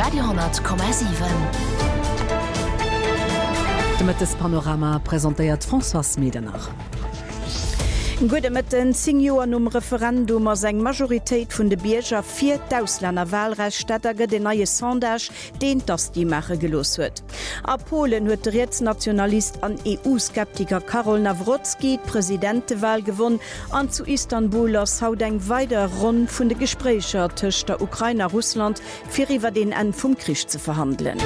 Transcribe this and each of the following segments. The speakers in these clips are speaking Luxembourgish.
Radio,7. Mit das Panorama präsentiert François Medenach. Gude mit den 10 Joer um Referendum as eng Majoritéit vun de Bierger 4 d'Auslänner Wahlrechtsstätter de neue Sondage den das die Mache gelos huet. A Polen huet der Rechtsnationalist an EU-Skeptiker Karol Nawrocki Präsidentewahl gewonnen an zu Istanbul ass haut eng weiter rund vun de Gesprächer tëcht der Ukraine Russland fir iwwer den End vum Krieg zu verhandeln.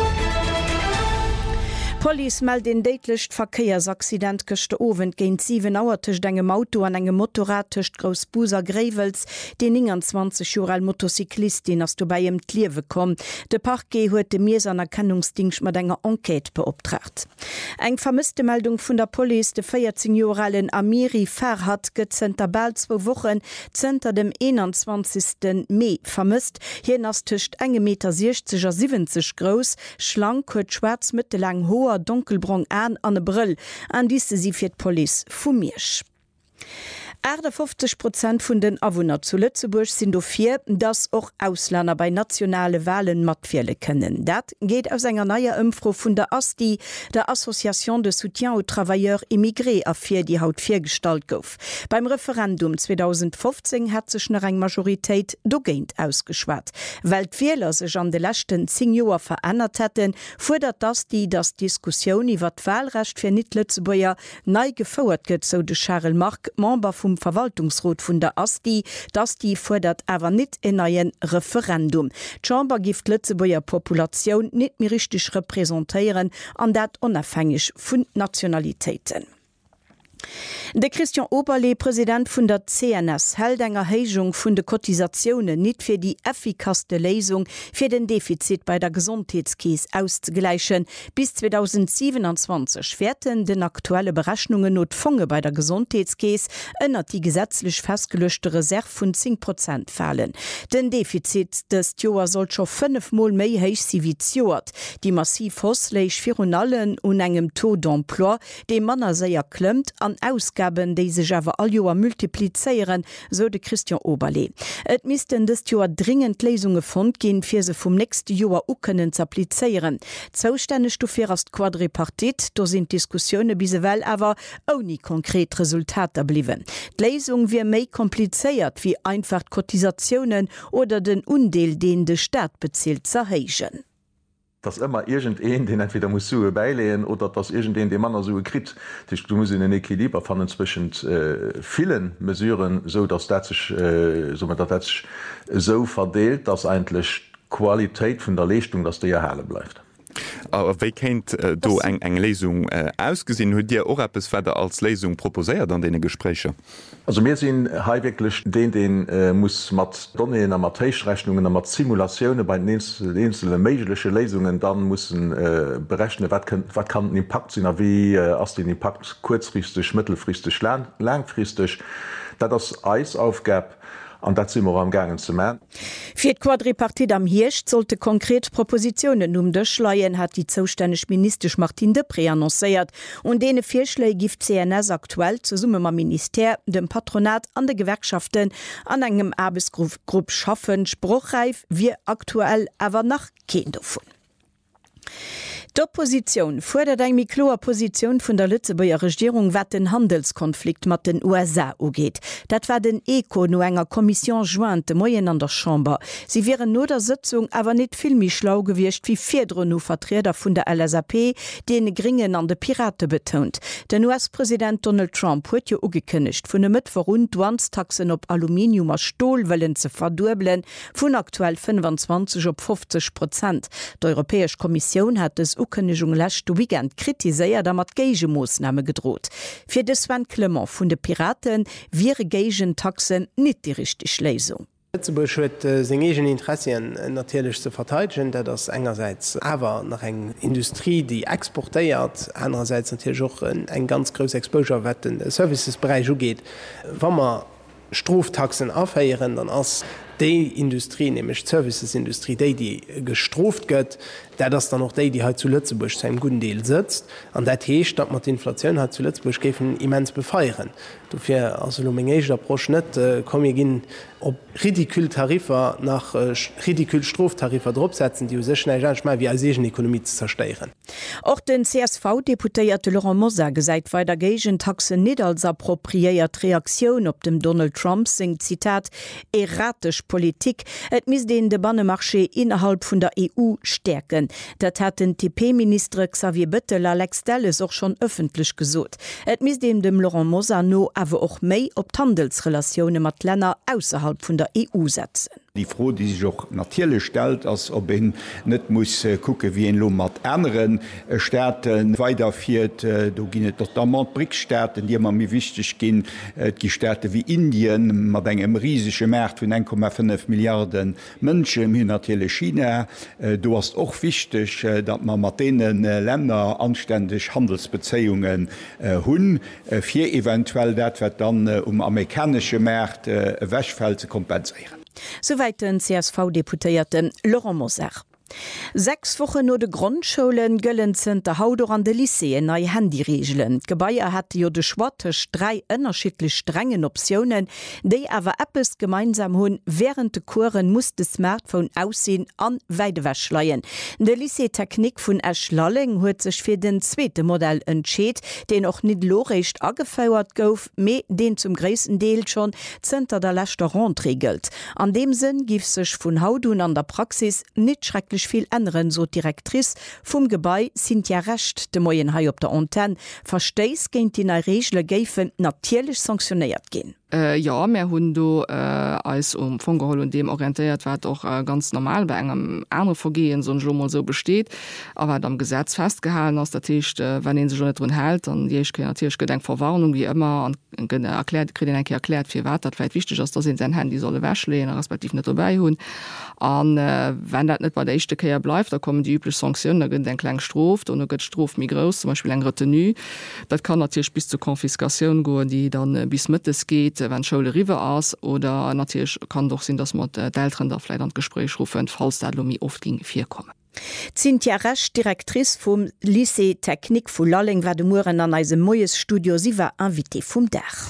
Police meldet den deitlecht Verkehrsaccident gëchte Owen géint 7 Auer tëcht engem Auto an engem Motorrad tëcht Grousbuser Grevels, den 20 Jahre alt Motorcyclistin ass du bei em Kliewe kom. De Parquet huet de Mies an Erkennungsdingsch mat enger Enquete beoptragt. Eng vermisste Meldung vun der Police de 14 Jahre alten Amiri Ferhat gëtzenter bald 2 Wochen zenter dem 21. Mai vermisst. Hien ass tëcht 1,60 Meter 70 groß, schlank huet schwarz mittellang hoher dunkelbrong an e Brill, an diese sie fir d'Police fumiersch. 50% vun den Awohner zu Lützeburg sind dofir, dass auch Ausländer bei nationale Wahlen matfiele können. Dat geht aus enger neuer Umfrage vun der ASTI, der Association de Soutien aux Travailleurs Immigrés, afir die haut firstalt gouf. Beim Referendum 2015 hat sech noch eng Majoritéit dogéint ausgeschwart. Weil d'Wähler sech an de letzten 10 Joer verändert hätten, fordert ASTI, dass Diskussion iwwer Wahlrecht fir Nicht-Lützeburger nei gefauert gëtt, so de Charles Marc, Member vom Verwaltungsrat vun der ASTI, dass die fordert awer net in ein Referendum. Chamber gift Lützeburger Population net mir richtig repräsentieren, an dat unabhängig vun Nationalitäten. De Christian Oberle, Präsident vun der CNS, hält enger Heigung vun de Kotisationen nicht fir die effikaste Lesung fir den Defizit bei der Gesundheitskäse auszugleichen. Bis 2027 werden den aktuelle Berechnungen notfonge bei der Gesundheitskäse ënnert die gesetzlich festgelöschte Reserve vun 10% fallen. Den Defizit des Joer soll schon 5-mal méi heich si wie Joert. Die massiv hosleich Fionalen un engem Taux d'emploi, de Manner seier klemmt an Ausgaben, die sich aber all Joa multiplizieren, so de Christian Oberle. Et missten des Joa dringend Lesungen fond gehen, fir se vom nächsten Joa ukennen zu applizieren. Zuständig dafür ist Quadripartit, da sind Diskussionen bisewell aber auch nie konkret Resultate blieben. Die Lesung wird mehr kompliziert, wie einfach Kotisationen oder den Undeel, den der Staat bezielt, zu erheigen. Dass immer irgendein, den entweder muss so beilehen oder dass irgendein den Mann so kriegt, du musst in den Equiliber fanden zwischen vielen Mesuren, so dass das sich so verdeelt, dass eigentlich Qualität von der Leistung, dass der erhalten bleibt. Aber wie kennt du eng Lesung ausgesehen, huet Dir auch etwas weiter als Lesung proposiert an den Gespräche? Also wir sind wirklich den muss mat Donne mat Teichrechnungen mat Simulationen bei den einzelnen mögliche Lesungen dann müssen berechnen wat kann den Impact sein, wie as den Impact kurzfristig, mittelfristig, langfristig, da das Eisaufgab. Und dat sind wir am Gangen zu machen. Für die Quadripartit am Hirsch sollte konkret Propositionen durchschleien, hat die zuständige Minister Martin Depré annonciert. Und denen Vorschläge gibt CNS aktuell zusammen mit dem Minister, dem Patronat an den Gewerkschaften an einem Arbeitsgruppe schaffen, spruchreif, wie aktuell aber noch kein davon. Die Opposition fordert eine klare Position von der Lützeburger Regierung, was den Handelskonflikt mit den USA angeht. Das war den ECO nur einer Kommission jointe morgen an der Chamber. Sie wären nur der Sitzung aber nicht viel mehr schlau gewesen wie vier Vertreter von der LSAP, den Gringen an die Piraten betont. Der US-Präsident Donald Trump hat ja angekündigt, von dem Mittwoch rund Taxen auf Aluminium und Stahl wollen zu verdoppeln, von aktuell 25 auf 50%. Die Europäische Kommission hat es Ankündigung letzte Weekend kritiséiert, da mat Gagemaßnahmen gedroht. Für den Sven Clement von den Piraten wäre Gagentaxen nicht die richtige Lösung. Lützeburg huet seg egen Interessien natürlich zu verteidigen, dat das engerseits awer nach eng Industrie, die exportéiert, andererseits natürlich auch eng ganz groß Exposure wetten Servicesbereich geht. Wann man Stroftaxen aufheieren, dann ass die Industrie, nämlich Servicesindustrie, die gestroft gött, der das dann noch die halt zu Lützeburg zu einem guten Deal sitzt, an der Tisch, dass man die Inflation hat zu Lützeburg geben, immens befeiern. Dafür, also der Approche nicht, kommen wir gehen, ob Ridikultarifer nach Ridikulstroftarifer draufsetzen, die sich schnell mal wie als Ökonomie zu zerstören. Auch den CSV-Deputierte Laurent Moser gesagt, weil der Gegentaxe nicht als appropriiert Reaktion auf dem Donald Trump singt, Zitat, erratisch Politik, et mis den de Bannemarché innerhalb von der EU stärken. Dat hat den TP-Minister Xavier Bettel Alex Delles auch schon öffentlich gesot. Et mis dem Laurent Moser no aber auch méi op Handelsrelationen mit Ländern außerhalb von der EU setzen. Die Frau, die sich auch natürlich stellt, als ob nicht muss gucken, wie ein Lo mit anderen Staaten weiterführt. Da gehen notamment BRICS-Staaten, die immer mir wichtig gehen, die Staaten wie Indien, mit einem riesigen Markt von 1,5 Milliarden Menschen, wie natürlich China. Du hast auch wichtig, dass man mit denen Ländern anständig Handelsbeziehungen haben, für eventuell das wird dann amerikanische Märkte Wäschfeld zu kompensieren. Soweit den CSV-Deputierten Laurent Moser. 6 Wochen no de Grundschulen gëllen sind der Haut an de Lyceen nei Handyregeln. Gebaier hat jo de Schwattech 3 ënnerschiedlich strengen Optionen, déi awer Appes gemeinsam hunn während de Kuren muss de Smartphone aussehen an Weidewäsch leiien. De Lycée-Technik vun Eschlalling huet sech fir den zweete Modell entscheet, den och net lorecht agefauert gouf, me den zum gréessen Deel schon zenter der Restaurant regelt. An dem Sinn gif sech vun Hautun an der Praxis net schrecklich viel anderen so Direktrice vom Gebäi sind ja recht de moien Hai op der Antenne versteis géint die Regle géiffen natierlich sanktioniert gehen. Ja, mehr Hundo als Fongehol und dem orientiert wird auch ganz normal bei einem anderen Vergehen so ein Jomo so besteht, aber am Gesetz festgehalten aus der Tisch, wenn ihn sich schon nicht drin hält, dann ich natürlich gedenk Verwarnung wie immer und erklärt für was das vielleicht wichtig ist, dass ihn sein Handy solle wäschlehnen, respektive nicht dabei haben. Und wenn das nicht bei der ersten Kehr bleibt, da kommen die üblichen Sanktionen, da gibt es einen kleinen Strof und da gibt es Strof mir groß, zum Beispiel eine Retenue. Das kann natürlich bis zur Konfiskation gehen, die dann bis Mittes geht, wenn Schule River aus oder natürlich kann doch sein, dass man Eltern da vielleicht an Gespräch rufen, falls da Lomi oft ging 4 kommen. Cynthia Resch, Direktrice vom Lycée Technik vu Lalling, war de Muren an eise moes Studio, sie war invité vum Dach.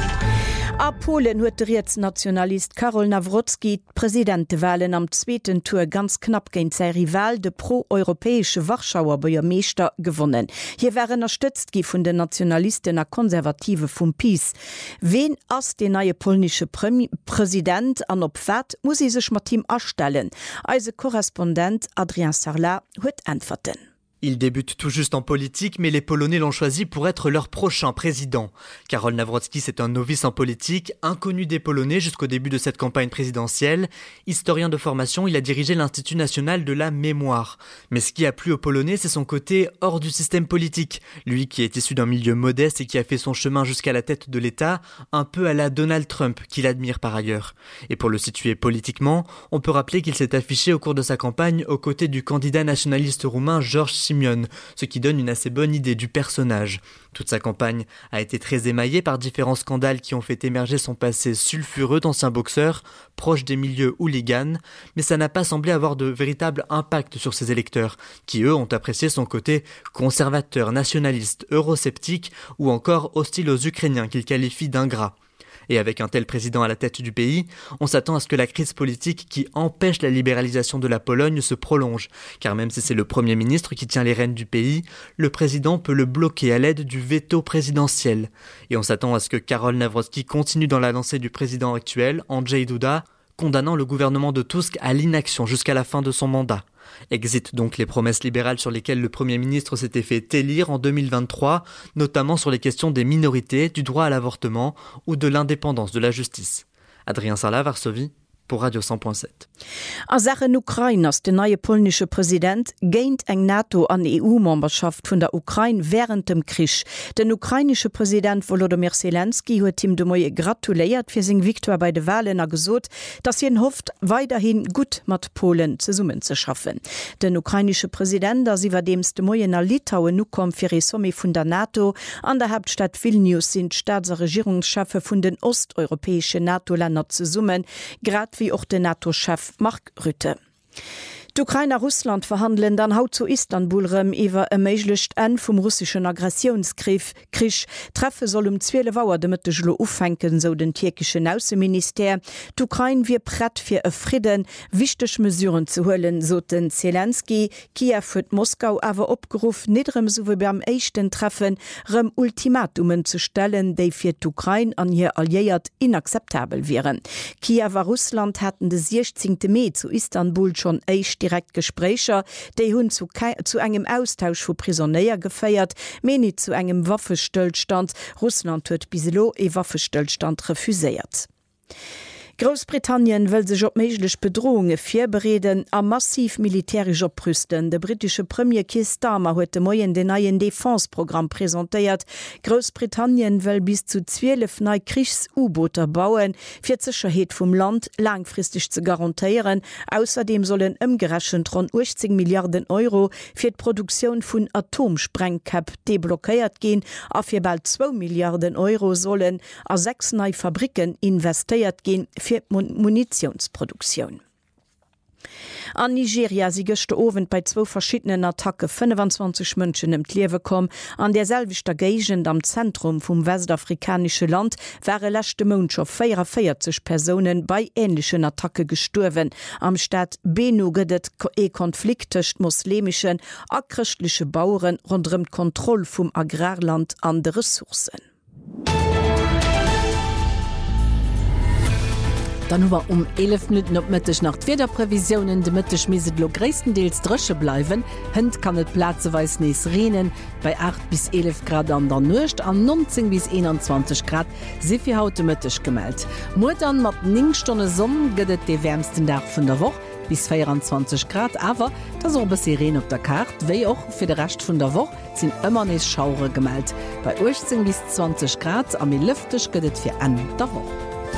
A Polen huet der Nationalist Karol Nawrocki Präsidentewahlen am zweiten Tour ganz knapp gegen sein Rival, de pro-europäische Warschauer Bürgermeister, gewonnen. Hier wären unterstützt von den Nationalisten a Konservative vom PiS. Wen ass der neue polnische Präsident an op wat muss sich mit ihm erstellen? Eise Korrespondent Adrien Sarlat huet antworten. Il débute tout juste en politique, mais les Polonais l'ont choisi pour être leur prochain président. Karol Nawrocki, c'est un novice en politique, inconnu des Polonais jusqu'au début de cette campagne présidentielle. Historien de formation, il a dirigé l'Institut national de la mémoire. Mais ce qui a plu aux Polonais, c'est son côté hors du système politique. Lui qui est issu d'un milieu modeste et qui a fait son chemin jusqu'à la tête de l'État, un peu à la Donald Trump, qu'il admire par ailleurs. Et pour le situer politiquement, on peut rappeler qu'il s'est affiché au cours de sa campagne aux côtés du candidat nationaliste roumain George Simeon, ce qui donne une assez bonne idée du personnage. Toute sa campagne a été très émaillée par différents scandales qui ont fait émerger son passé sulfureux d'ancien boxeur, proche des milieux hooligans, mais ça n'a pas semblé avoir de véritable impact sur ses électeurs, qui eux ont apprécié son côté conservateur, nationaliste, eurosceptique ou encore hostile aux Ukrainiens qu'il qualifie d'ingrats. Et avec un tel président à la tête du pays, on s'attend à ce que la crise politique qui empêche la libéralisation de la Pologne se prolonge, car même si c'est le Premier ministre qui tient les rênes du pays, le président peut le bloquer à l'aide du veto présidentiel. Et on s'attend à ce que Karol Nawrocki continue dans la lancée du président actuel, Andrzej Duda, condamnant le gouvernement de Tusk à l'inaction jusqu'à la fin de son mandat. Exit donc les promesses libérales sur lesquelles le Premier ministre s'était fait élire en 2023, notamment sur les questions des minorités, du droit à l'avortement ou de l'indépendance de la justice. Adrien Sarlat, Varsovie, pour Radio 100.7. A Sachen Ukraine ass de neue polnische Präsident géint eng NATO an EU-Memberschaft vun der Ukraine während dem Krisch. Den ukrainische Präsident Volodymyr Zelensky huet ihm de Moie gratuléiert fir seg Viktor bei de Wahlen a gesot, dass hien hofft, weiterhin gut mat Polen ze summen ze schaffen. Den ukrainische Präsident, as iwwer dems de Moie nach Litauen nu kom fir e Somme vun der NATO an der Hauptstadt Vilnius sind Staats- a Regierungschafe vun den osteuropäesche NATO-Länder ze summen, grad wie och den NATO-Chef Mark Rutte. D'Ukraine Russland verhandeln dann haut zu Istanbulrem iwwer e méiglecht en vum russischen Aggressionskrieg. Treffe soll 12 Auer de Mëttechlo ufennken, so den türkischen Außenminister. D'Ukraine wie prett fir e Frieden, wichtech Mesuren zu hullen, so den Zelensky. Kiew huet Moskau awer opgerufen, niederem sowe beim éichten Treffen rem Ultimatumen zu stellen, déi fir d'Ukraine an hier alliéiert inakzeptabel wären. Kiew a Russland hatten de 16. Mai zu Istanbul schon éich direkt Gesprächer, déi hunn zu engem Austausch vu Prisonnéier geféiert, meni zu engem Waffestillstand. Russland huet biselo e Waffestillstand refuséiert. Großbritannien will sich op meiglech Bedrohunge firbereden a massiv militärisch oprüsten. De britische Premier Keir Starmer huet Moien den neuen Defenseprogramm präsentiert. Großbritannien will bis zu 12 neue Kriegs-U-Booter bauen, fir d'Sicherheet vum Land langfristig zu garantieren. Außerdem sollen ëmgerechnet rund 80 Milliarden Euro fir d'Produktion vun Atomsprengkap deblockéiert gehen, a fir bald 2 Milliarden Euro sollen a 6 neue Fabriken investiert gehen fir Munitionsproduktion. An Nigeria sie gëchte Owen bei 2 verschiedenen Attacke 25 Mënschen im Kliewe kom. An derselvichter Gegend am Zentrum vum westafrikanische Land wäre lächte Mounscher 44 Personen bei ähnlichen Attacke gestorwen. Am Stadt Benue gëdet Konflikt tëcht muslimischen a christliche Bauern rundrem Kontroll vum Agrarland an de Ressourcen. Dann war 11 Minuten op Mëttech nach d'Wetterprävisionen de Mëttech miset lo gréistendeels drësche bleiwen. Hënd kann et Plazeweis nees renen bei 8 bis 11 Grad an der Nucht an 19 bis 21 Grad se fir haute Mëttech gemeldt. Muetern mat 9 Stunde Sonn gëtt de wärmsten Dag vun der Woch bis 24 Grad, awer das ober Sirene op der Karte, wéi och fir de recht vun der Woch sinn ëmmer nees Schaure gemeldt. Bei 18 bis 20 Grad a mir lüftech gëtt fir an der Woch.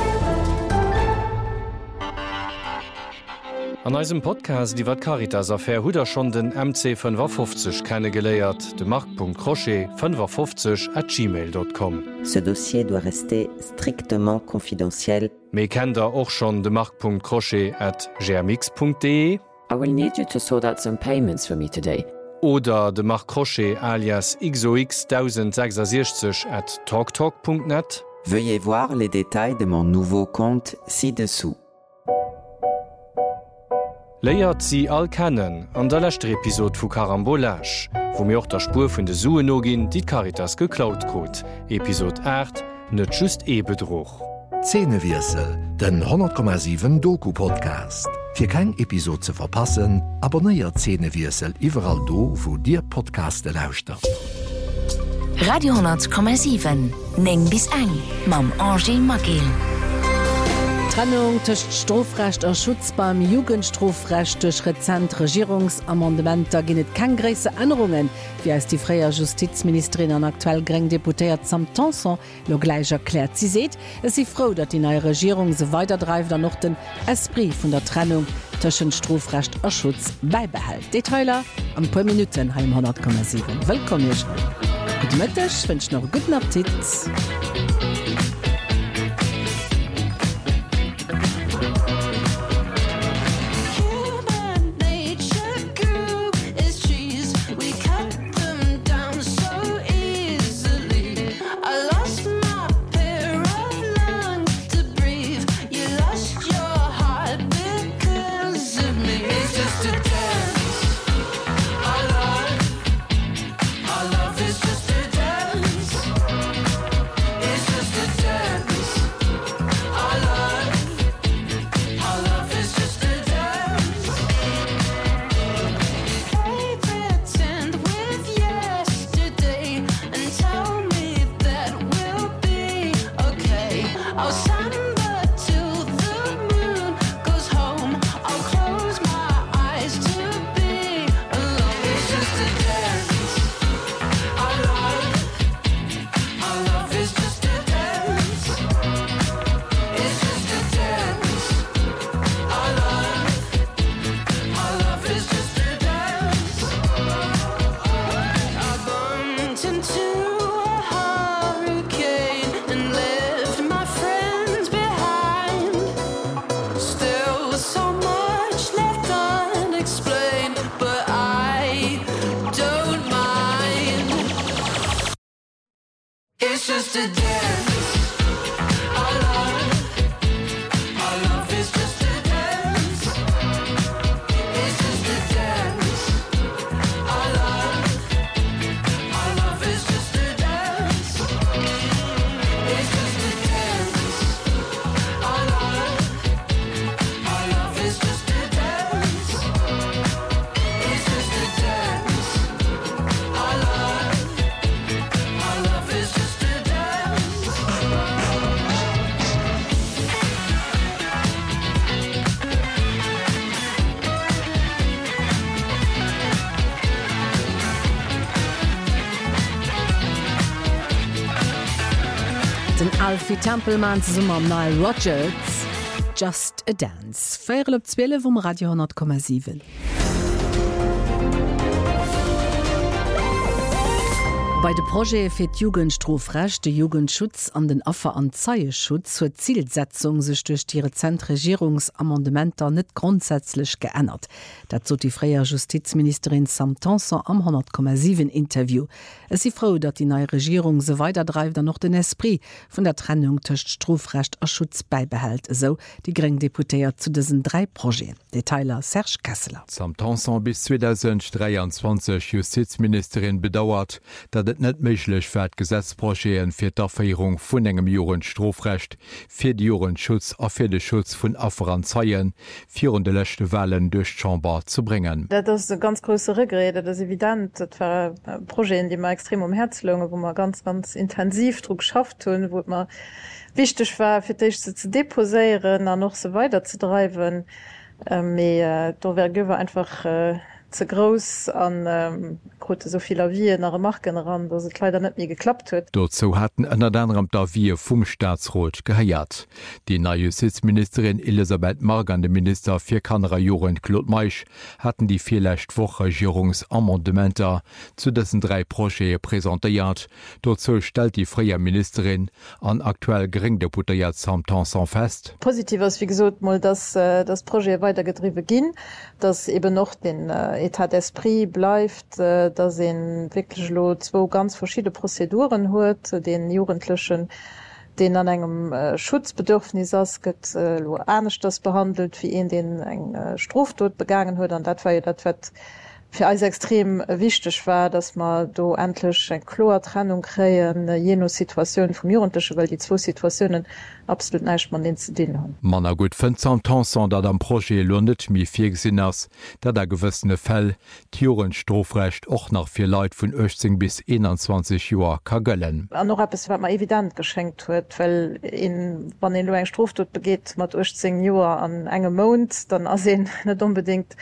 An eisem Podcast die wat Caritas Affaire huder schon den MC550 kennengeleiert, de Marc.Crochet 550@gmail.com. Ce dossier doit rester strictement confidentiel. Me kennt auch schon de Marc.Crochet@gmx.de. I will need you to sort out some payments for me today. Oder de Marc Crochet alias XOX 1066@talktalk.net. Veuillez voir les détails de mon nouveau compte ci-dessous. Leiiert sie all kennen an der letzte Episode vu Karambolage, wo mir auch der Spur vun de Sue no gin, die Caritas geklaut kot. Episode 8 net just Bedroch. Zähnewirsel, den 100,7 Doku-Podcast. Für kein Episode zu verpassen, abonniert Zähnewirsel überall do, wo dir Podcaste lauscht. Radio 100,7 Neng bis eng mam Angel Magil. Trennung tëcht Strofrecht a Schutz beim Jugendstrofrecht durch rezent Regierungsamendementer ginnet kein gräse Änderungen, wie als die freier Justizministerin an aktuell greng Deputéiert Sam Tanson lo gleich erklärt. Sie seht, es sie froh, dat die neue Regierung se weiterdreift an noch den Esprit vun der Trennung tschen Strofrecht a Schutz beibehält. Detailer an paar Minuten heim 100,7. Willkommen. Gut Mittag, wünsch noch guten Appetit. It's just a dance. Our love is just a dance. It's just a dance. Our love is just a dance. It's just a dance. Our love is just a dance. It's just a dance. Our love is just a dance. Den Alfie Tempelmans Summer Nile Rogers Just a Dance. Féier op 12 vum Radio 10,7. Bei de Projekt fir Jugendstrofrecht, de Jugendschutz an den Affer an Zeieschutz zur Zielsetzung sech durch die Rezentregierungsamendementer net grundsätzlich geändert. Dazu die freie Justizministerin Sam Tanson am 100,7 Interview. Es ist froh, dat die neue Regierung so weiterdreift noch den Esprit von der Trennung töcht Strofrecht a Schutz beibehält, so die Grengdeputiert zu diesen 3 Projekten. Detailer Serge Kessler. Sam Tanson bis 2023 Justizministerin bedauert, dat et net méiglech fir d Gesetzprojeen fir d'Aféierung vun engem Jugendstrofrecht, fir d Jugendschutz a fir de Schutz vun Affer an Zeien, fir de lechte Wellen duch d'Chamber zu bringen. Dat is de ganz grosse Regrede, dat evident, dat war Projekten, die ma extrem Herzlunge, wo man ganz intensiv Druck schafft hun, wo man wichtig war fir dich ze deposéieren an noch so weiter zu treiben. Da gower einfach ze groß an soviel wie nach Marken ran, dat het leider net nie geklappt huet. Dozo hatten ënner anderem da wie vum Staatsrot geheiert. Die neue Justizministerin Elisabeth Margan, de Minister fir Kanner Joren Claude Meich, hatten die vierlächt woch Regierungsamendementer zu dessen 3 Projekte präsentiert. Dozo stellt die freie Ministerin an aktuell Geringdeputiert Sam Tanson fest. Positiv ist wie gesagt mal, dass das Projekt weitergetrieben ging, dass eben noch den Etat d'esprit bleibt, dass in wirklich 2 ganz verschiedene Prozeduren huet, den Jugendlichen, den an engem Schutzbedürfnis asket ernst das behandelt, wie in den eng Straftat begangen huet, an dat war dat für alles extrem wichtig war, dass man do endlich eng klare Trennung kreien jeno Situation vom Jugendlichen, weil die 2 Situationen absolut nicht man den zu dienen haben. Man a gut 15 Tanson, dat am Projekt lundet mi 4 gesinn ass, dat der gewëssene Fäll Jugendstrofrecht och nach 4 Leiit vun 18 bis 21 Joer ka gëllen. An noch etwas, was man evident geschenkt huet, weil wann en eng Straftat begeht mat 18 Joer an engem Mond, dann as net unbedingt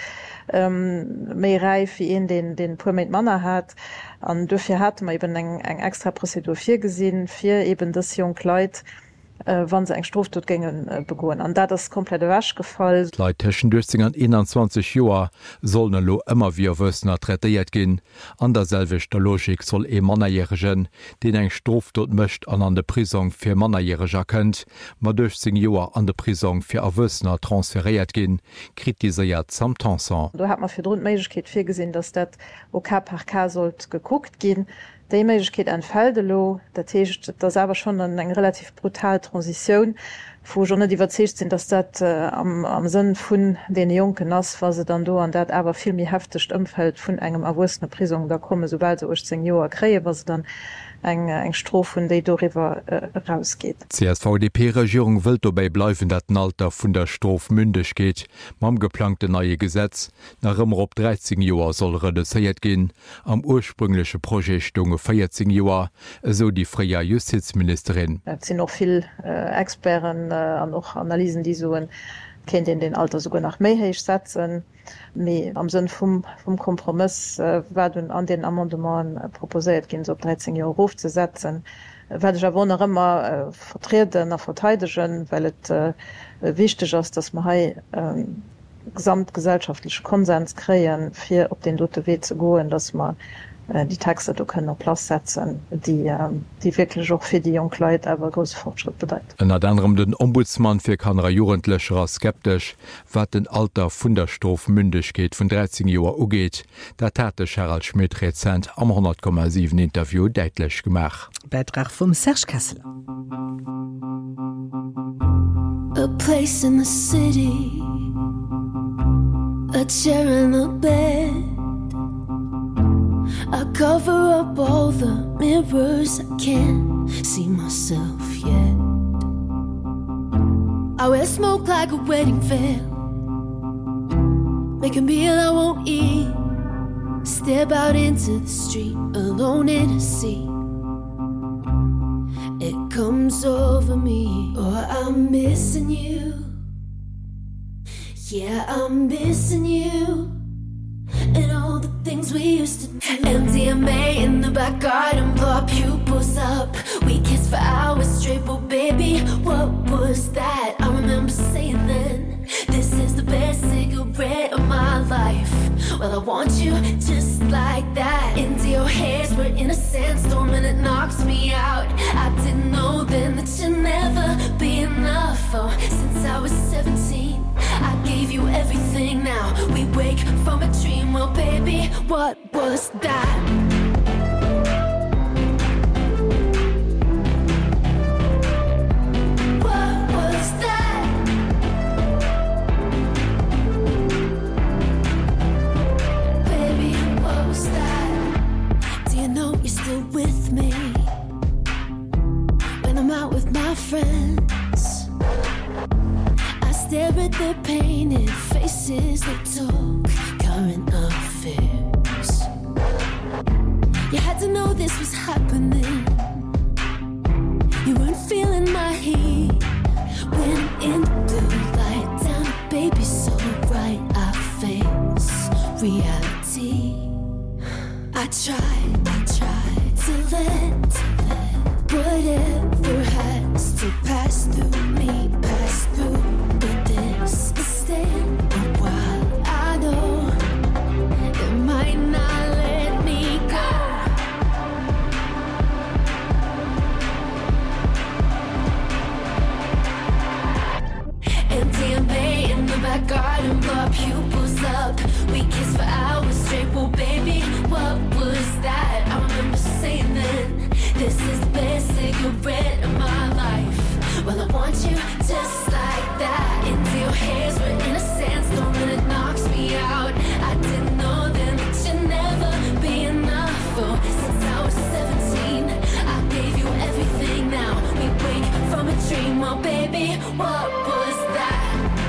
méi reif wie den Permit Manner hat. An dofir hat man eben eng extra Prozedur 4 gesinn, fir eben das Jungleit, wann se eng Straftat gingen begoen. An dat das komplette wäsch gefallen. Leiit tschen 18 an 21 Joer sollen lo ëmmer wie wëssenner treiert ginn. An derselvegter Logik soll Mannerjähregen, den eng Straftat mëcht an de Prison fir Mannerjähreger kënnt, mat 18 Joer an de Prison fir awëssenner transferiert ginn, kritiseiert Sam Tanson. Da hat man fir Grundmeigkeet fir gesinn, dats dat OK par K sollt geguckt ginn. Die Möglichkeit entfällt, das ist aber schon eine relativ brutale Transition, wo schon nicht überzeugt sind, dass das am Sinn von den Jungen ist, was sie dann da und das aber viel mehr heftig umfällt von einem erwachsenen Prison. Da kommen, sobald sie 18 Jahre kriegen, was sie dann eng Strof vun déi doiwwer rausgeht. CSVDP-Regierung wëlt dobäi bleiwen, dat den Alter vun der Strof mündech geht. Mam geplante neie Gesetz nach ëmmer op 13 Joer soll reduzéiert ginn. Am ursprüngliche Projekt unge 14 Joer, eso die freier Justizministerin. Es sind noch viel Experten an noch Analysen, die so kennt in den Alter sogar nach méihéich setzen. Mais am Sinn vom Kompromiss werden an den Amendement proposiert gehen, so 13 Jahre aufzusetzen. Werde ich aber noch immer vertreten, nach verteidigen, weil es wichtig ist, dass wir gesamtgesellschaftlichen Konsens kreieren, für auf den dritten Weg zu gehen, dass man die Texte du können Platz setzen, die wirklich auch für die Jungleute aber große Fortschritt bedeutet. En anderem den Ombudsmann fir Kanner Jugendlecher skeptisch, wat den Alter vun der Strofmündigkeit vun 13 Joer ugeht, dat hatte Gerald Schmidt Rezent am 100,7 Interview deitlich gemacht. Beitrag vom Serge Kessler. A place in the city, a chair and a bed. I cover up all the mirrors, I can't see myself yet. I wear smoke like a wedding veil, make a meal I won't eat, step out into the street alone in a sea. It comes over me, oh I'm missing you. Yeah, I'm missing you. And all the things we used to do. MDMA in the back garden, blow our pupils up. We kissed for hours straight, but baby, what was that? I remember saying then, this is the best cigarette of my life. Well, I want you just like that. Into your hairs, we're in a sandstorm and it knocks me out. I didn't know then that you'd never be enough. Oh, since I was 17, I gave you everything. Now we wake from a dream. Well, baby, what was that? What was that? Baby, what was that? Do you know you're still with me when I'm out with my friends? I stare at their painted faces that talk current affairs. You had to know this was happening. You weren't feeling my heat when in the blue light down, baby, so bright I face reality. I tried to let whatever has to pass through me, pass through. But this is staying a while. I know it might not let me go. MDMA in the back garden, blow our pupils up. We kissed for hours straight. Well, baby, what was that? I remember saying then, this is the best cigarette of my life. Well, I want you just like that. Into your hairs, we're in a sandstorm and it knocks me out. I didn't know then that you'd never be enough. Oh, since I was 17, I gave you everything. Now we wake from a dream. Well, baby, what was that?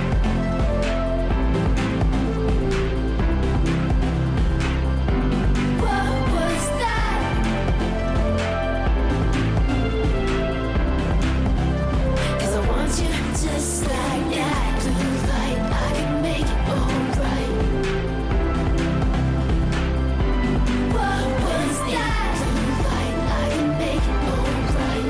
Just like that, blue light, I can make it all right. What was that? Blue light, I can make it all right.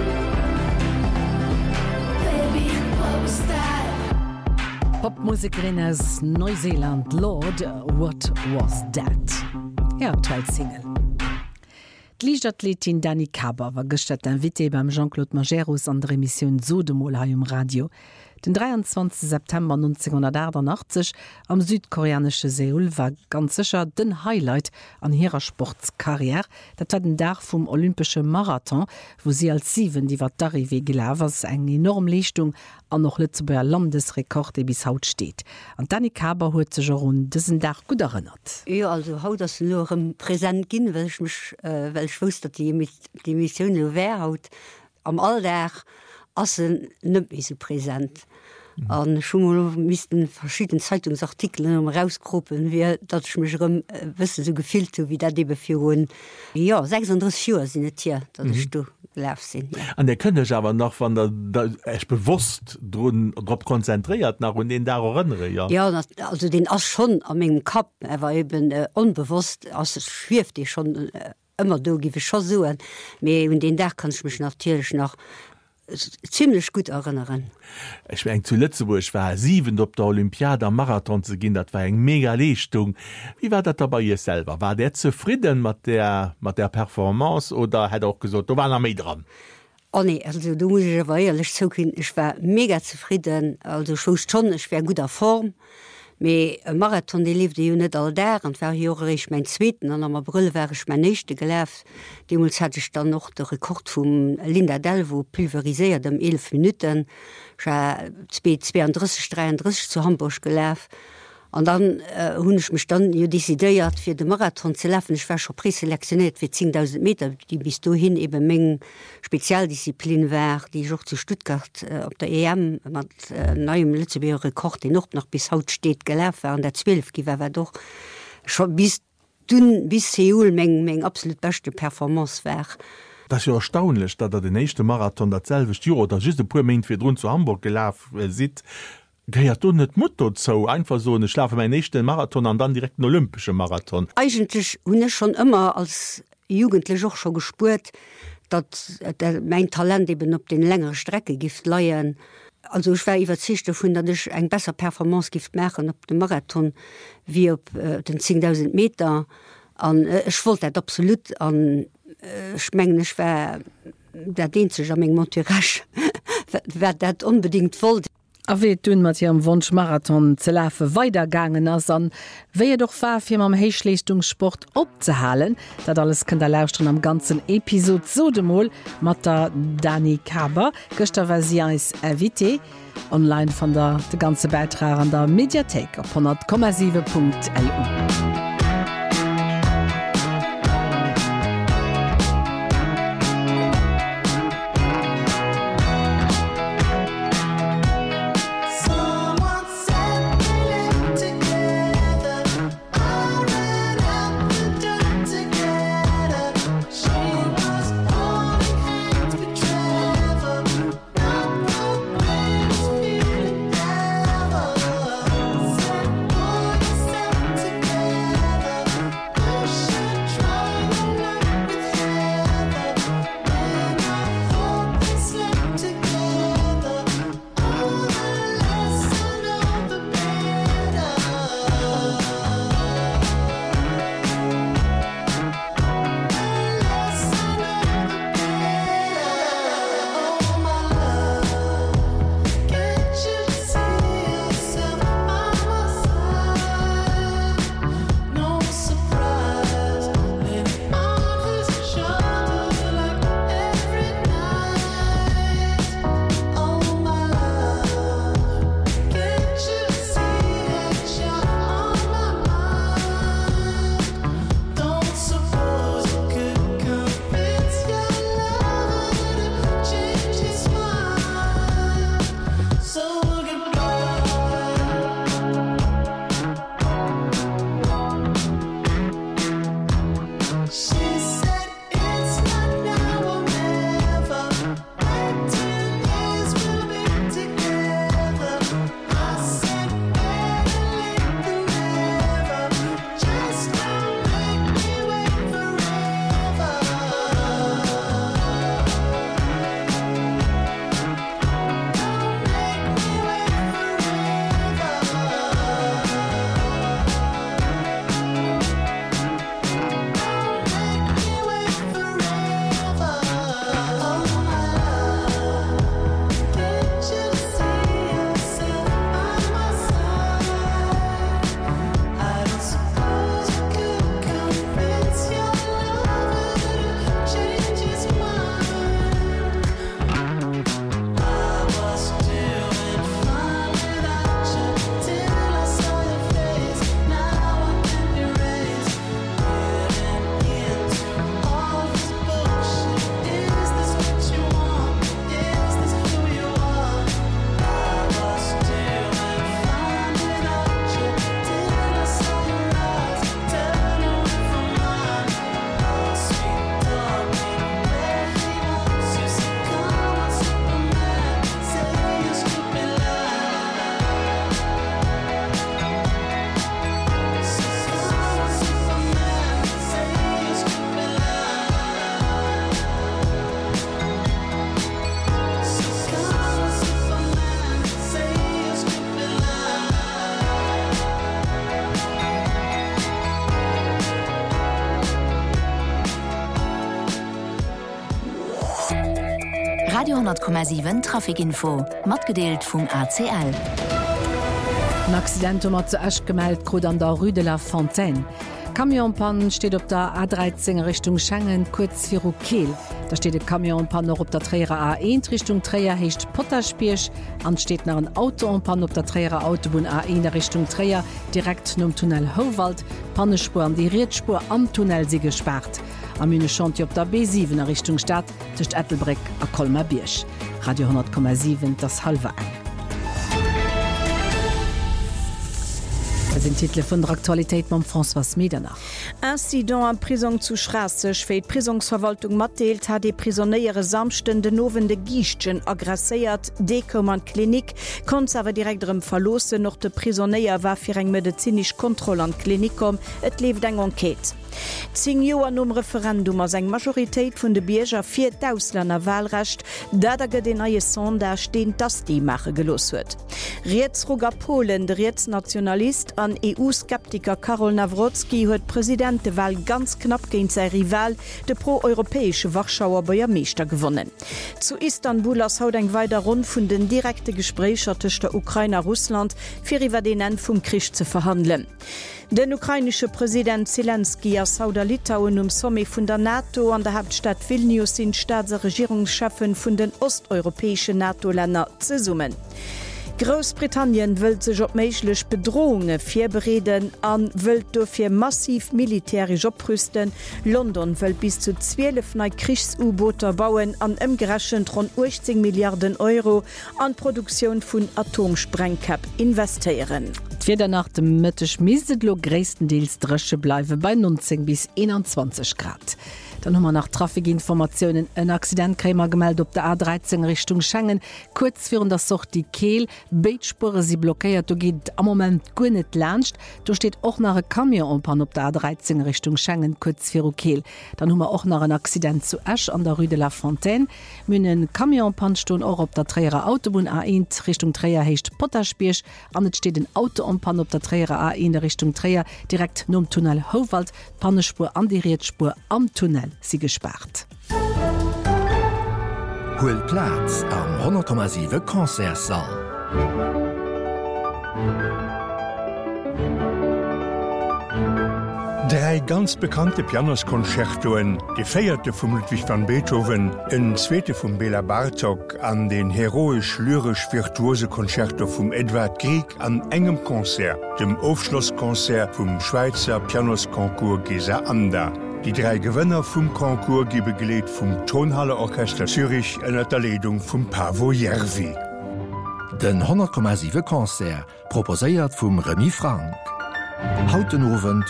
Baby, what was that? Popmusikerin aus Neuseeland Lord, what was that? Ja, Single. Liichtathletin Dani Kaber war gestert invité beim Jean-Claude Majeros an der Emission Sodemol ha Radio. Den 23. September 1988 am südkoreanische Seoul war ganz sicher den Highlight an ihrer Sportskarriere. Dat war den Dach vom Olympischen Marathon, wo sie als 7 die wat d'arrivé gelawers eng enorm Lichtung an noch Lützeburger Landesrekord bis haut steht. An Dani Kaber huet sich rund diesen Dach gut erinnert. Ja, also haut das nur präsent gin, weil ich wusste, dass die Mission nur wer haut am Alldach assen nëpp so präsent. An Schumo misisten verschieden Zeitungsartikeln rausgruppen, wie dat ich mich wisse so gefilt wie dat de für hun. Ja 36 Joer sinn net hier, dat ich du gelaf sinn. An der könnte ich aber noch van der ich bewusst drop konzentriert nach und den da erinnere. Ja, ja also den ass schon am engem Kap, war eben unbewusst, as schwift ich schon immer do giwe schon soen. Me und den Dach kann ich mich natürlich noch ziemlich gut erinnern. Ich mein, zu Lützeburg war 7 op der Olympiade am Marathon zu gehen, dat war eng mega Leistung. Wie war dat dabei ihr selber? War der zufrieden mit der Performance oder hat auch gesagt, du war noch mehr dran? Oh nee, also du muss ich aber ehrlich zugeben, ich war mega zufrieden, also ich wusste schon, ich war in guter Form. Me Marathon die lief jo net all der an war jorich mein Zzweten an am April war ich mein nächte gelläft. Demuls hatte ich dann noch de Rekord vum Linda Delvo pulverisiert dem 11 Minuten 32 zu Hamburg gelläft. Und dann hunn ich mich dann jo décidéiert fir de Marathon ze läffen. Ich war schon preselektioniert fir 10.000 Meter, die bis du hin eben menggen Spezialdisziplin war, die ich auch zu Stuttgart op der EM mat neuem Lützeburger Rekord, die noch bis haut steht gelläft war an der 12 giwer doch schon bis Seoul meng absolut beste Performance war. Das ist ja erstaunlich, dat den nächste Marathon derselbe Stu oder just pu Main fir run zu Hamburg gelaf sieht. Geiert du net Motto zo einfach so ne schlafe mein nächsten Marathon an dann direkt olympische Marathon. Eigentlich hunne schon immer als Jugendlich auch schon gespürt, dat mein Talent eben op den längere Strecke gift leiien. Also ich war überzeugt davon, dass ich eng besser Performance gift machen op dem Marathon wie op den 10.000 Meter. Ich wollte dat absolut an schmenglisch war der den sich am eng Montourage wer dat unbedingt wollte. Aé dun mat am Wunsch Marathon ze lafe weitergangen ass an wéie doch war fir am Heichleistungssport opzehalen, dat alles kën der lauschten am ganzen Episode so demol mat der Dani Kaber Göster Vasians invité online van de ganze Beitrag an der Mediathek op 100,7.lu. Radio 10,7 Trafikinfo, matgedeelt vum ACL. Ein Accident mat zu Asch gemeldt grod an der Rue de la Fontaine. Kamionpan steht op der A13 Richtung Schengen kurz vir Kehl. Da steht de Kamionpan noch op der Träger A1 Richtung Träger hecht Potterspiersch, ansteht nach ein Autoonpan op der Träger Autobahn A1 der Richtung Träger direkt nom Tunnel Howald, Pannespur an die Riedspur am Tunnel sie gesperrt. Am Mine Chanti op der B7 in Richtung Stadt tischcht Ethelbrick a Kolmer Birsch. Radio 10,7 das halbe eng. Titel vun der Aktualität mam François Medernach. Incident an Prison zu Strassech fir d Prisonsverwaltung matdeelt hat de prisonnéiere samstende nowende Gichtchen aggressiert, Dekom an Klinik, konserwe direktem Verlose noch de Prisonnéier war fir eng medizinisch Kontrolle an Klinikum, et leef eng Enquete. 10 Joer um Referendum as eng Majoritéit vun de Bierger fir d'Ausländer Wahlrecht, dat gët den neie Sondage den das die Mache gelos huet. Rietsruger Polen, de Rietsnationalist an EU-Skeptiker Karol Nawrotzki huet Präsident de Wahl ganz knapp géint sei Rival de pro-europäesche Warschauer Bürgermeister gewonnen. Zu Istanbul ass haut eng weiter rund vun den direkte Gesprächer tech der Ukraine Russland fir iwwer den End vum Krisch zu verhandeln. Den ukrainische Präsident Zelensky aus Litauen Somme vun der NATO an der Hauptstadt Vilnius sind Staats- und Regierungschefen vun den osteuropäischen NATO-Länder ze summen. Großbritannien will sich op meiglech Bedrohungen firbereden an will dofir massiv militärisch oprüsten. London will bis zu 12 neue Kriegsuboter bauen an ëmgerechend rund 18 Milliarden Euro an Produktion vun Atomsprengkap investieren. Wieder nach dem Mittech Misedlo gréistendeels Dresche bleiwe bei 19 bis 21 Grad. Dann haben wir nach Trafikinformationen ein Accidentkrämer gemeldet op der A13 Richtung Schengen. Kurz vor der Sucht die Kehl, Beitspure sie blockiert, da geht am Moment gut nicht lernst. Da steht auch nach ein Kamionpan op der A13 Richtung Schengen, kurz vor Kehl. Dann haben wir auch nach ein Accident zu Asch an der Rue de la Fontaine. Mit einem Kamionpan stehen auch op der Träger Autobahn A1 Richtung Träger hecht Potterspiersch. Und es steht ein Autoonpan op der Träger A1 der Richtung Träger direkt nom Tunnel Howald, Pannespur an die Riedspur am Tunnel. Sie gesperrt. Holt Platz am 100,7 Konzertsaal. Drei ganz bekannte Pianoskonzertoen, die feierte vom Ludwig van Beethoven, ein zweite vom Bela Bartok an den heroisch-lyrisch-virtuose Konzerto vom Edvard Grieg an engem Konzert, dem Aufschlusskonzert vom Schweizer Pianoskoncours Gesa Anda. Die drei Gewinner vom Konkurs gebe gelegt vom Tonhalle-Orchester Zürich unter der Leitung von Paavo Järvi. Den 100,7 Konzert proposéiert vom Remy Frank. Hautenowend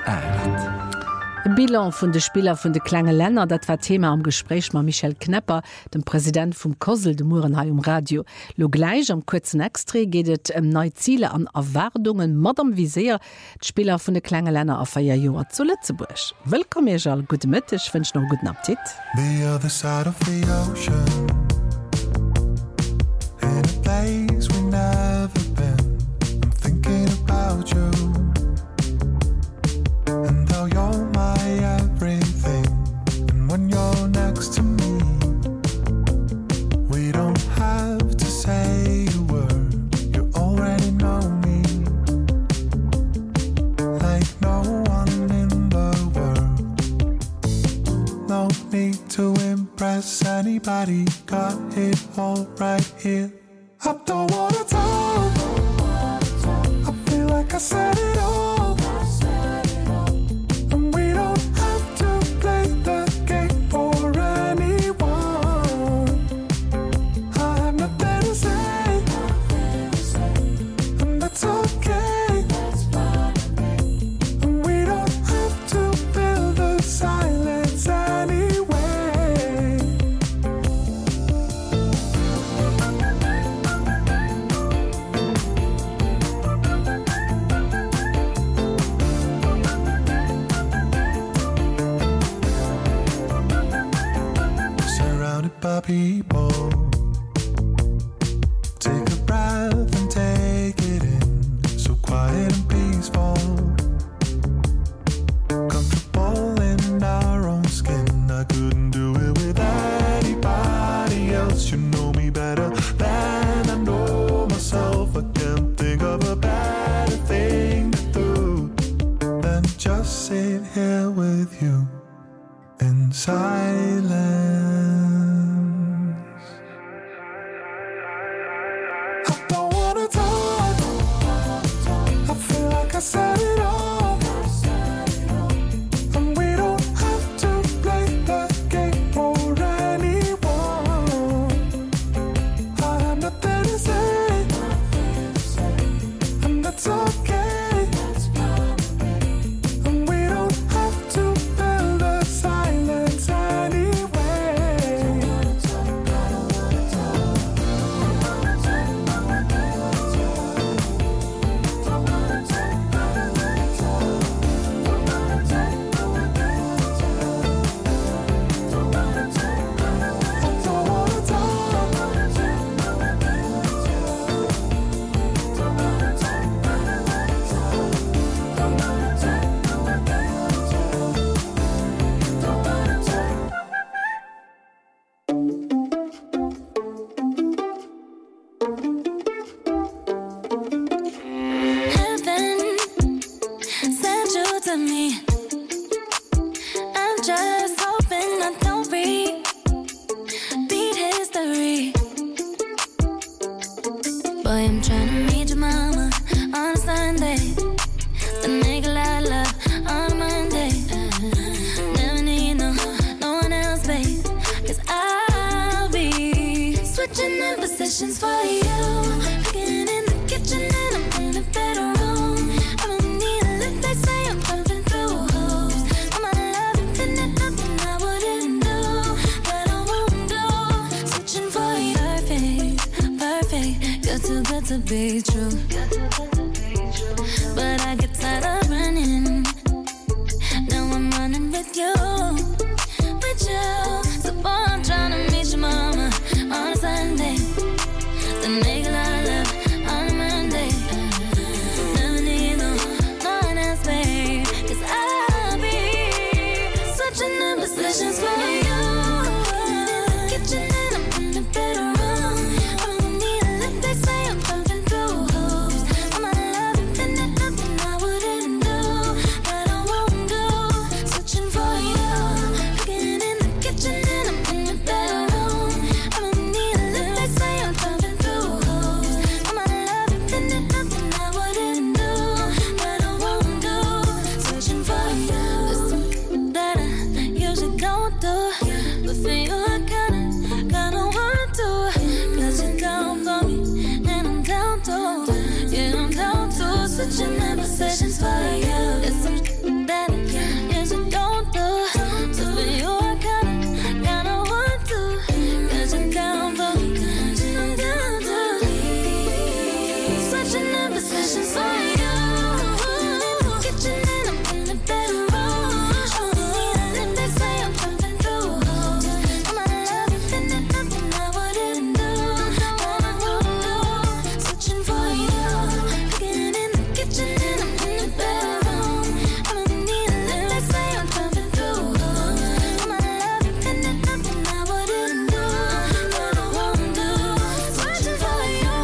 8. Bilan vun de Spieler vun de klenge Länder, dat war Thema am Gespräch ma Michael Knepper, dem Präsident vum Kosel de Murenhai Radio. Lo gleich am kurzen Extre gehtt neue Ziele an Erwardungen Madame Visier, Spieler vun de klenge Länder a feier Joer zu Lützeburg. Willkommen Ejal, gute Mittag, wünsch noch guten Appetit. The other side of the ocean, in a place we never been, I'm thinking about you. And though you're my everything, and when you're next to me, we don't have to say a word, you already know me, like no one in the world. No need to impress anybody, got it all right here. I don't wanna talk, I feel like I said it all. People, take a breath and take it in, so quiet and peaceful, comfortable in our own skin. I couldn't do it with anybody else. with you in silence. I don't wanna talk, I feel like I said it all, and we don't have to play the game for anyone. I have nothing to say, and that's okay, and we don't have to fill the silence anyway. Heaven sent you to me. I'm just hoping I don't beat history. Boy, I'm trying to meet your mama on a Sunday, then make a lot of love on a Monday. Never need no one else, babe, 'cause I'll be switching in positions for you. Cooking in the kitchen and I'm in the bedroom. I don't need a lift, they say I'm jumping through hoops. I'm out of love, infinite, nothing I wouldn't do, that I won't do. Switching for you, perfect, you're too good to be true. But I get tired of running, now I'm running with you. So boy, I'm trying to meet your mama on a Sunday, then make a lot of love on a Monday. Never need no one else, babe, 'cause I'll be switching in positions for you. Kitchen and I'm in the bedroom. I don't need a lift, they say I'm jumping through hoops. I'm out of love, infinite, nothing I wouldn't do, that I won't do. Switching for you. Cooking in the kitchen and I'm in the bedroom. I don't need a lift, they say I'm jumping through hoops. I'm out of love, infinite, nothing I wouldn't do, that I won't do. Switching for you. There's something that I usually don't do, but for you I kinda want to, 'cause you're down for me and I'm down to, yeah, I'm down to. Switching in positions for you. There's something that I usually don't do, so for you I kinda want to, 'cause you're down for me and I'm down to. Switching in positions for you. Kitchen and I'm in the bedroom. Oh, yeah, they say I'm jumping through hoops. I'm out of love, infinite, nothing I wouldn't do, that I won't do. Switching for you. Cooking in the kitchen and I'm in the bedroom. I don't need a lift, they say I'm jumping through hoops. I'm out of love, infinite, nothing I wouldn't do, that I won't do. Switching for you.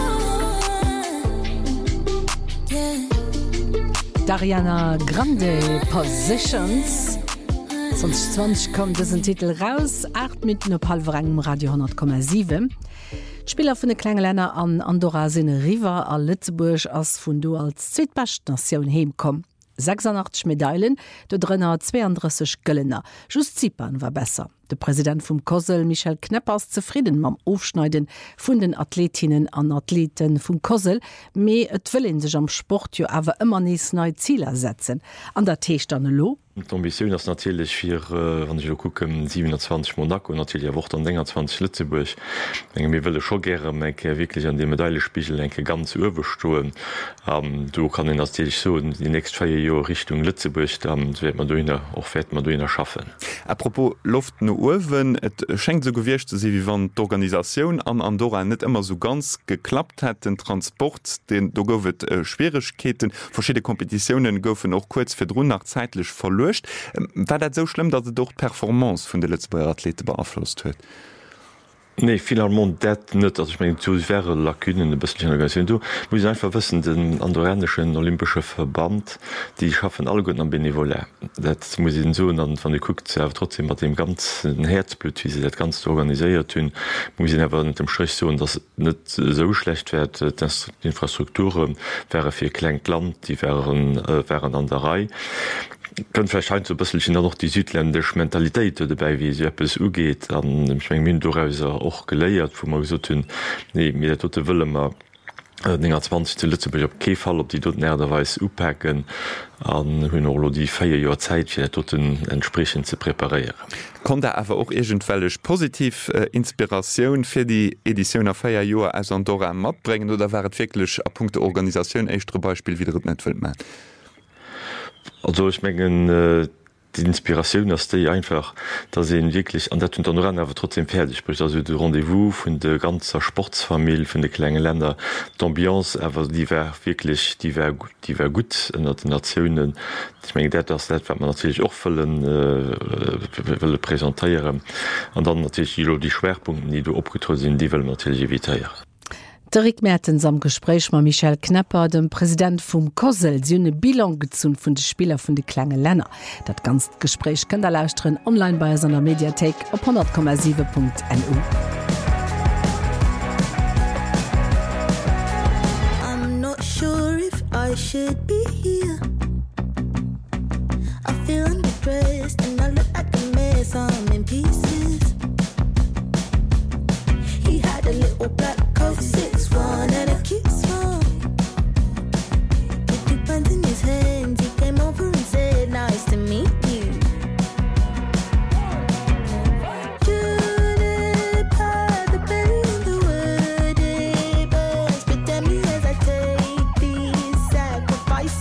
Yeah. Dariana Grande Positions 2020 kommt diesen Titel raus 8 Minuten op halbrangem Radio 10,7. Spieler vun de kleine Länder an Andorra sinne River a Lützeburg ass vun du als Zweetbest Nationun heemkom. 86 Medaillen, do drënner 32 Gëllener. Just Zypern war besser. De Präsident vum Kosel Michael Kneppers zufrieden mam Aufschneiden vun den Athletinnen an Athleten vum Kosel, méi et wëllen sech am Sport jo awer ëmmer nees neii Zieler setzen. An der Teestanne lo? D'Ambiioun ass natilech fir wann ich kucken 27 Monaco natill wocht an 20 Lützeburg. Engem mir wëlle scho gre meg wirklich an de Medaillespiegel enke ganz iwwerstoen. Du kann den astilech so die nächst 2 Joer Richtung Lützeburg, dann man duine och fät man duine schaffen. Apropos Luft no Uwen, et schenkt so gewircht se wie wann d'Organisaoun an Andorra net immer so ganz geklappt hat den Transport, den do gowet Schwierigkeiten, verschiedene Kompetitionen goufen auch kurz fir run nach zeitlich verlocht. War dat so schlimm, dat doch Performance vun de Lützeburger Athlete beeinflusst huet? Nee, finalement dat net ich mein, zu wäre Lakünen de beste Organisation. Du muss einfach wissen den andoränischen Olympsche Verband, die schaffen alle gut an benevol. Dat muss ich so dann van die guckt trotzdem mat dem ganzen Herzblut, wie sie dat ganz organisiert hun, muss aber dem Strich so, dass net so schlecht wird, dass die Infrastrukturen wäre fir klein Land, die wären an der Reihe. Scheint so bisschen noch die südländisch Mentalität dabei wie sie es ugeht an Mindhäuser auch geleiert wo man so tun nee, mir tote will immer 20 zu Lützeburg op Kefall op die dort näderweis upacken an hun die 4 Jahr Zeit fir dort entsprechend zu präparieren. Kon der awer auch egentfälleg positiv Inspiration fir die Edition a 4 Joer als Andorra mat bringen oder wäret wirklich a Punkte Organisation echtre Beispiel wie net man. Also ich mengen die Inspiration aus die einfach da se wirklich an der Unternehmen aber trotzdem fertig spricht also de Rendevous von der ganzer Sportsfamilie von de kleinen Länder d'ambiance aber die war wirklich die war gut in den Nationen ich meine das man natürlich auch will präsentieren und dann natürlich die Schwerpunkte die du abgetroffen sind die will natürlich evitieren. Derrick Mertens am Gespräch ma Michael Knapper, dem Präsident vum Kosel Syne Bilan gezun vun de Spieler vun de Klänge Länner. Dat ganz Gespräch kën der lausren online bei seiner Mediathek op 100,7.nu. I'm not sure if I should be here. I feel undepressed and I look at the mess I'm in pieces. He had a little black coat 6'1" and a kiss song. With 2 pens in his hands, he came over and said, "Nice to meet you." Juniper, the berry in the wood, it burns. But tell me as I take these sacrifices.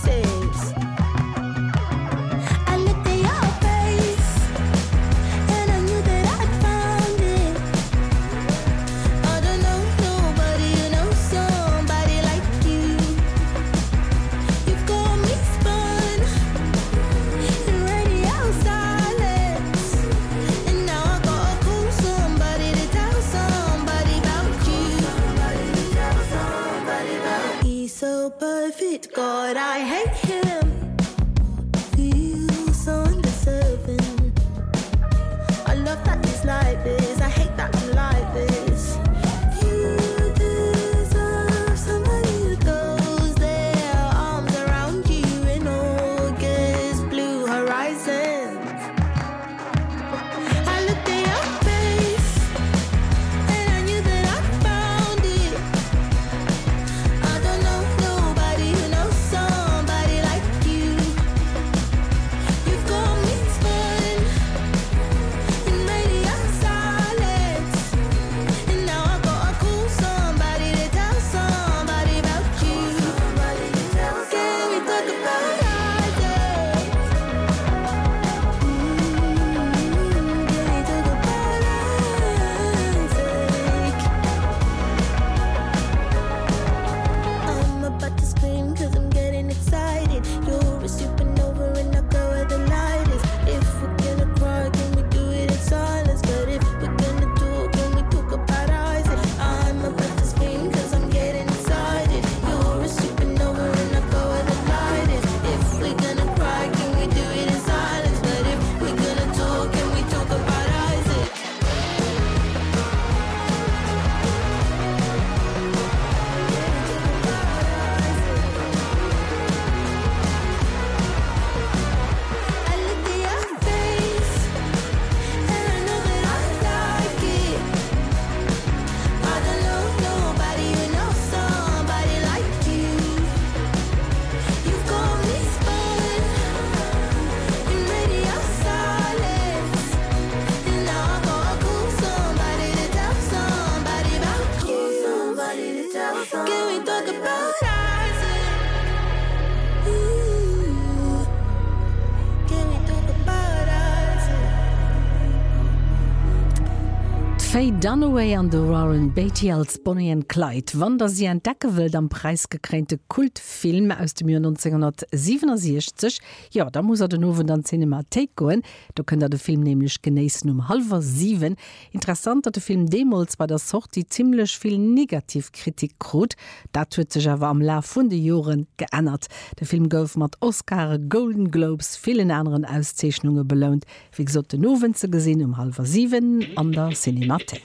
Faye Dunaway an de Warren Beatty als Bonnie and Clyde, wann der sie entdecken will am preisgekränte Kultfilm aus dem Jahr 1967, ja, da muss den Ofen dann Cinemathek gehen, da könnt den Film nämlich genießen 6:30. Interessant, dass der Film damals bei der Sortie ziemlich viel Negativkritik krut, das hat sich aber am Laufe von den Jahren geändert. Der Film gouf mit Oscar, Golden Globes, vielen anderen Auszeichnungen belohnt, wie gesagt, den Ofen zu gesehen 6:30 an der Cinemathek. I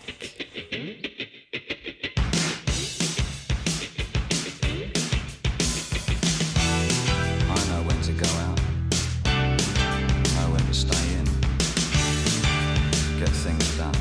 know when to go out, know when to stay in, get things done.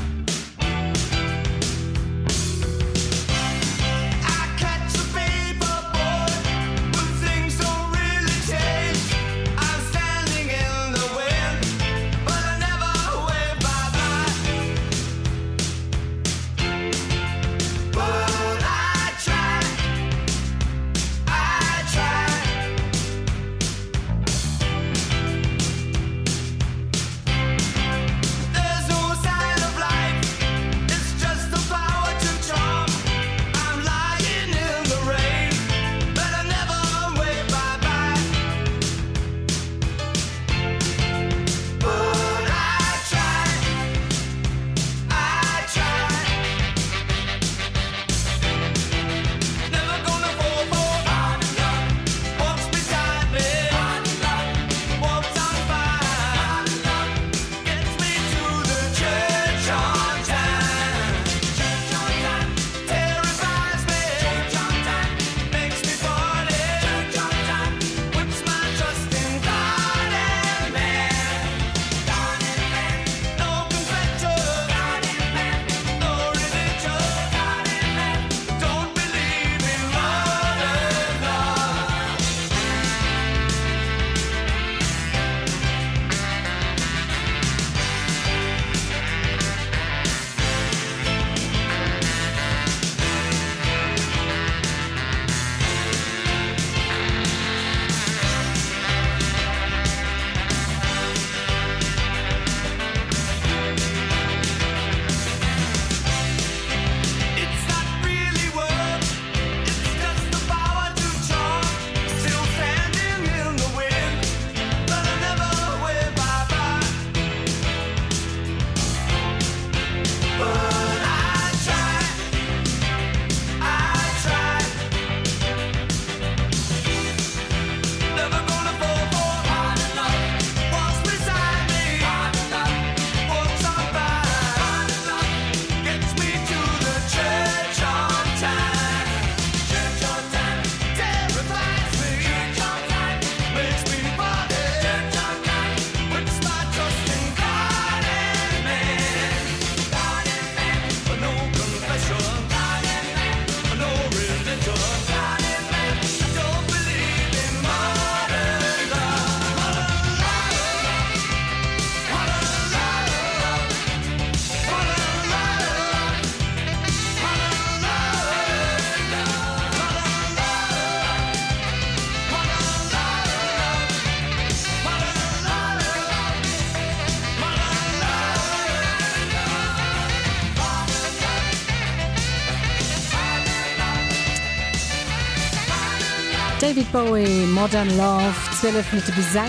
David Bowie, Modern Love, 12 mit Gesang.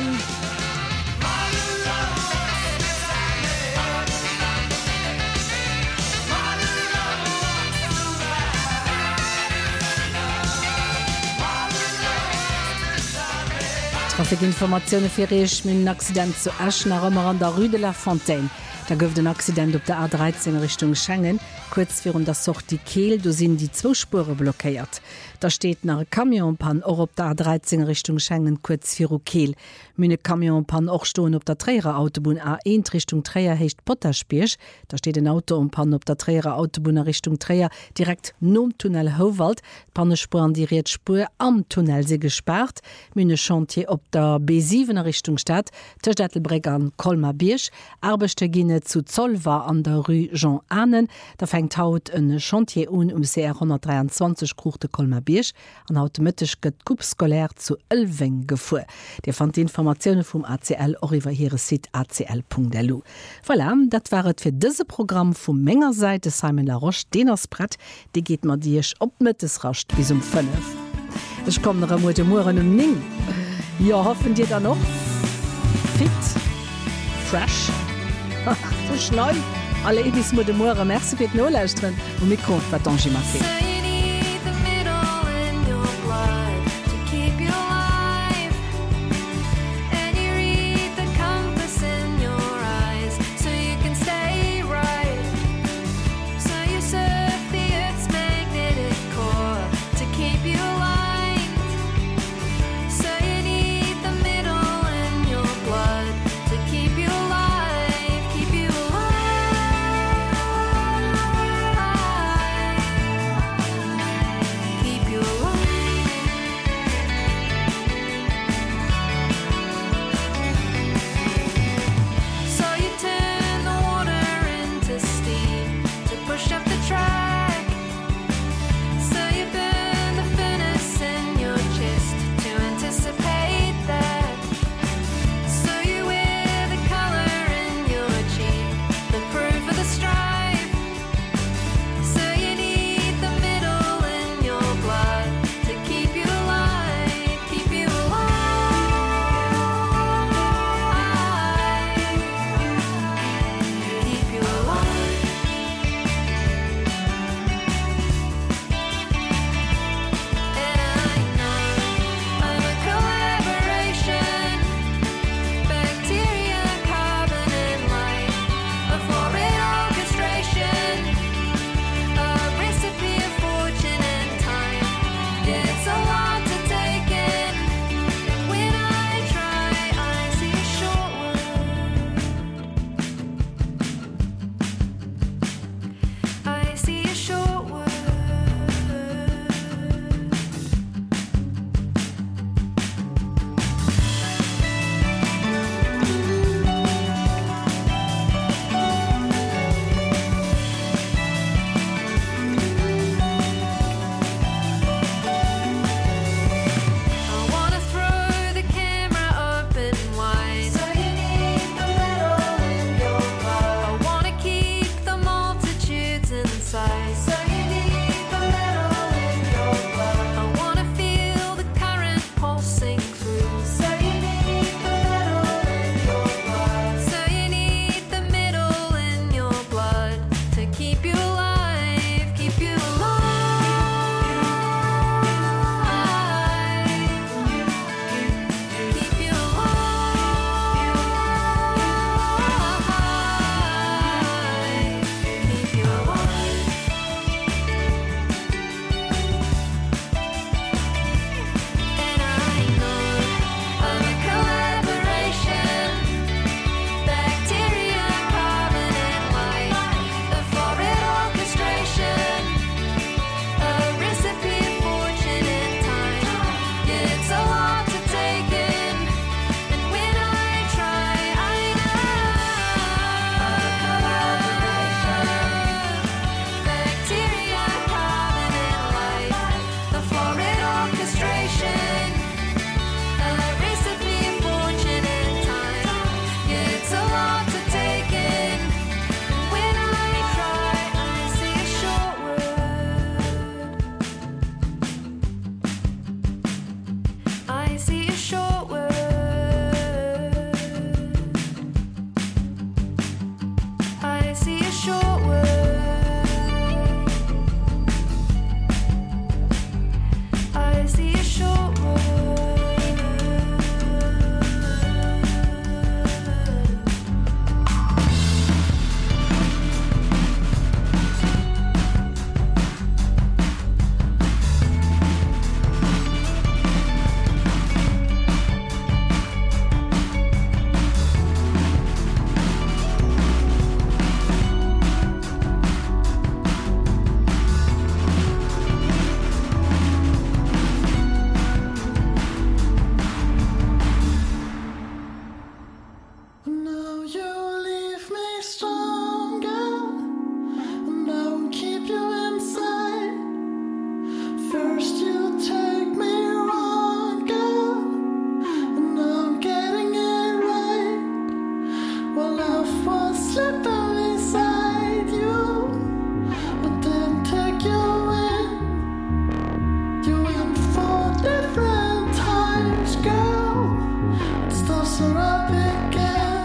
Trafikinformationen für ich mit einem Accident zu Aschen nach an der Rue de la Fontaine. Da gouf den Accident op der A13 Richtung Schengen, kurz vir der Sortie Kehl, do sind die 2 Spure blockiert. Da steht nach Kamionpan auch op der A13 Richtung Schengen kurz vir Kehl. Mine Kamionpan auch stoen op der Träger Autobahn A1 Richtung Träger hecht Potterspiersch. Da steht ein Auto umpan op der Träger Autobahn Richtung Träger direkt nom Tunnel Howald. Pannespuren die Rietspur am Tunnel se gesperrt. Mine Chantier op der B7 Richtung Stadt, Tschettelbreg an Kolmar Birsch. Arbechte gine Stäne zu Zollwer an der Rue Jean Annen. Da fängt haut een Chantier un CR 123 Grote Kolmerbiersch an haut Mëttech gëtt Kupskolär zu Elving gefu. Dir fand die Informationen vum ACL oriwwer hire Site acl.delu. Voilà, dat waret fir dëse Programm vum Menger Seite Simon Laroche Denersbrett, die geht mat Dich op Mëttes racht bis 5. Ich komme noch einmal morgen Ning. Ja, hoffen dir da noch? Fit? Fresh? So schnell? Alle Edis mit dem Morgen. Merci für die Nullauströn. Und mir kommt, was dann schon mal fehlt. Stuff's a rubber again.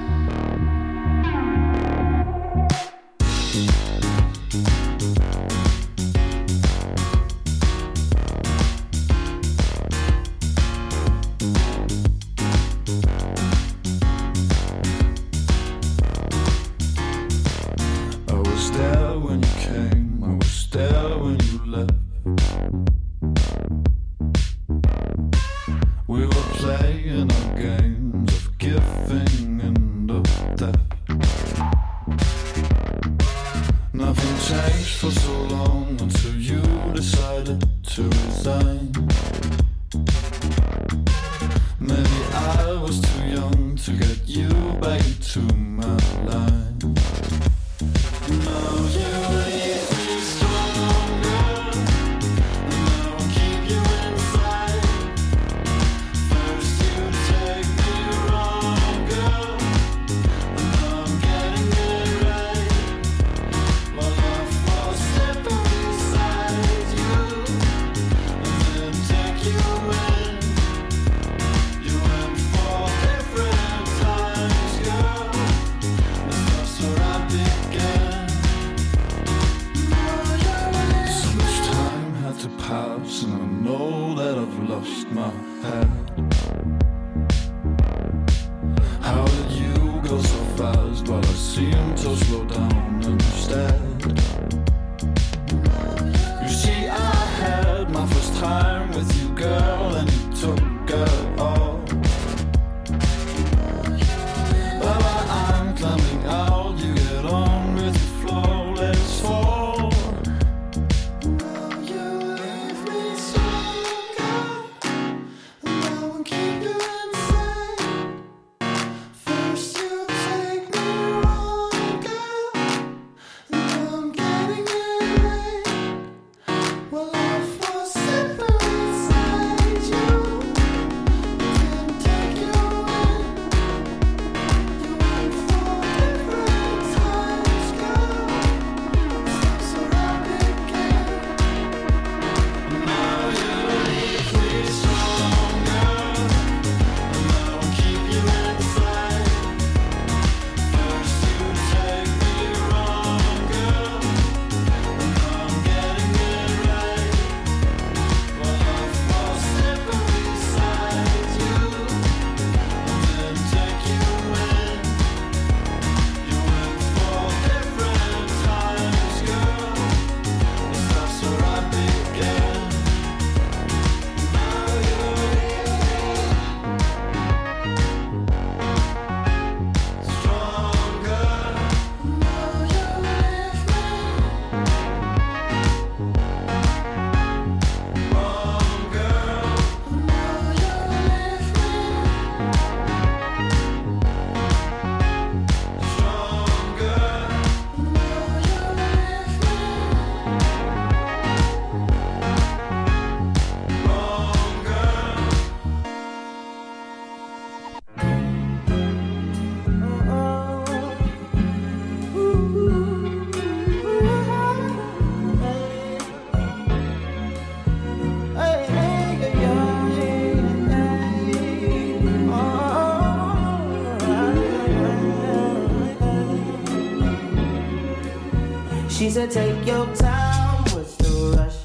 She said take your time, what's the rush?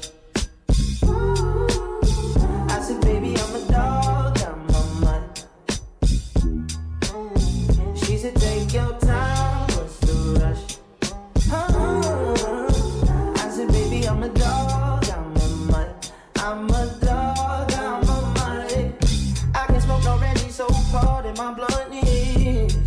I said baby I'm a dog, I'm a mutt. She said take your time, what's the rush? I said baby I'm a dog, I'm a mutt. I'm a dog, I'm a mutt. I can smoke already, so hard in my blunt is.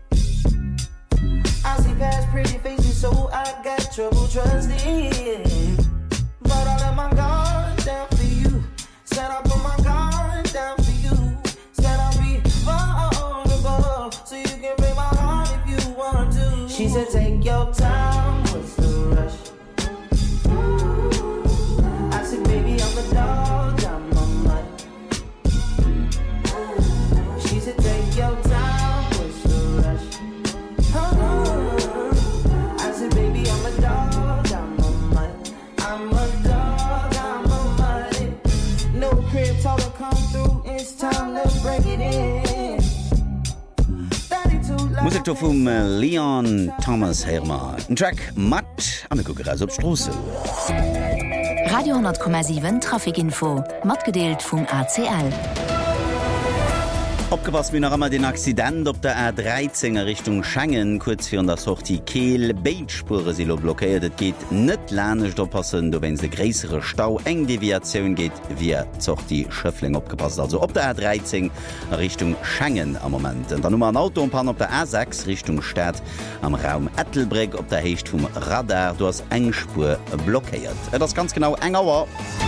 I see past pretty faces, so I got trouble trusting. But I let my guard down for you. Said I put my guard down for you. Said I'll be vulnerable, so you can break my heart if you want to. She said take your time, what's the rush? I said baby I'm a dog, I'm a mutt. She said take your time, what's the rush? I said baby I'm a dog, I'm a mutt. I'm a dog, I'm a mutt. No crib taller come through, it's time to break it in. Musik vum Leon Thomas Hermer. Ein Track mat an go opstrosse. Radio 10,7 Trafikinfo mat gedeelt vum ACL. Opgepasst wie noch immer den Accident op der R13er Richtung Schengen kurz für der Sortie Kehl Beitspure silo blockiert. Et geht net lanisch oppassen, du wenn se gräsere Stau eng Deviation geht wie zocht die Schöffling opgepasst. Also op der R13 Richtung Schengen am Moment. Und dann Nummer ein Auto und op der A6 Richtung Stadt am Raum Ettelbreg op der Hecht vom Radar du hast engspur blockiert. Das ganz genau engauer.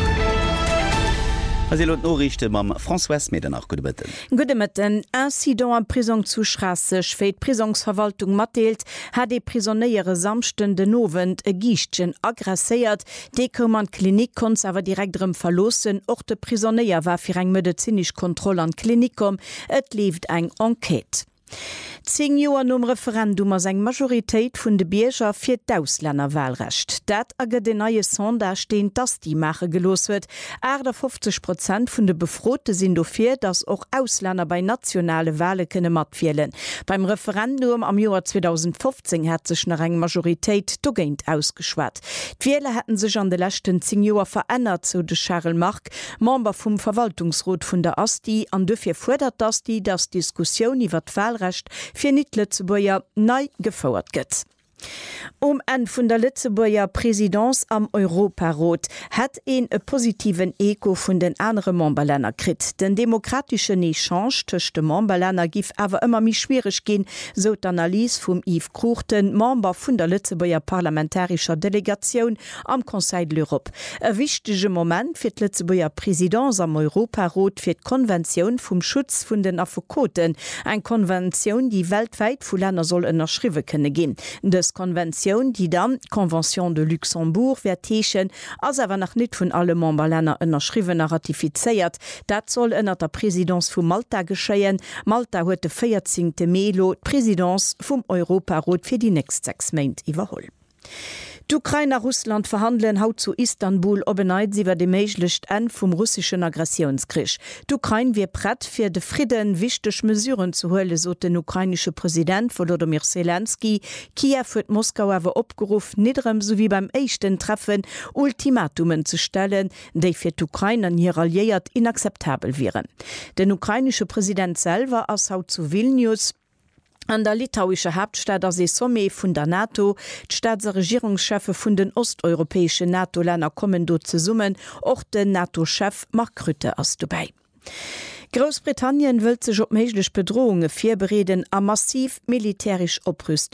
Norrichte mam François Meder nach Gudebitten. Gudemitten Incident an Prison zu Strassech féit Prisonsverwaltung matdeelt, hat de prisonnéiere samstende Nowen e Gichtchen agresséiert, de kom an Klinik kons awer direktrem verlossen, och de Prisonnéier war fir eng medizinisch Kontrolle an Klinikum, et lieft eng Enquete. 10 Joer um Referendum as eng Majoritéit vun de Bierger fir d'Auslännerwahlrecht. Dat aget de neue Sondage steen, dats die Mache gelos huet. 50% vun de Befrote sinn dofir, dats och Auslänner bei nationale Wale kënne matfielen. Beim Referendum am Joar 2015 hat sech nach eng Majoritéit dogéint ausgeschwat. D'Wähler hätten sech an de lächten 10 Joer verändert, so de Charles Mark, Member vum Verwaltungsrot vun der AStI, an dofir fordert AStI, dass Diskussion iwwer d'Wahlrecht fir nit Lützeburger nei gefauert gëtt. En vun der Lützeburger Präsidentz am Europarot hat e positiven Eko vun den andere Mombalänner krit. Den demokratischen Echange töchte Mombalänner gif awer immer mi schwierig gin, so d'Analyse vum Yves Kruchten, Member vun der Lützeburger parlamentarischer Delegation am Conseil de l'Europe. E wichtige Moment fir d Lützeburger Präsidentz am Europarot fir d Konvention vum Schutz vun den Affokoten, eng Konvention, die weltweit vu Länder soll ënnerschriwe kënne gin. Konvention, die dann Konvention de Luxembourg vertechen, as awer nach net vun alle Mombalänner ënnerschriwener ratifizeiert. Dat soll ënner der Präsidentz vum Malta geschéien. Malta huet de 14. Melo Präsidentz vum Europarot fir die nächst 6 Mäint iwwerholl. D'Ukraine Russland verhandeln haut zu Istanbul obeneit siwer de méiglecht en vum russischen Aggressionskrich. D'Ukraine wie brett fir de Frieden wichtech Mesuren zu hole, so den ukrainische Präsident Volodymyr Zelensky. Kiew huet Moskau awer opgeruf, niederem sowie beim éichten Treffen Ultimatumen zu stellen, déi fir d'Ukraine an hier alliiert inakzeptabel wären. Den ukrainische Präsident selber ass haut zu Vilnius an der litauische Hauptstadt as se Somme vun der NATO, d'Staatse Regierungschefe vun den osteuropäesche NATO-Länder kommen do ze summen, och den NATO-Chef Mark Rutte ass dabei. Großbritannien will sich op meiglech Bedrohungen firbereden a massiv militärisch oprüsten.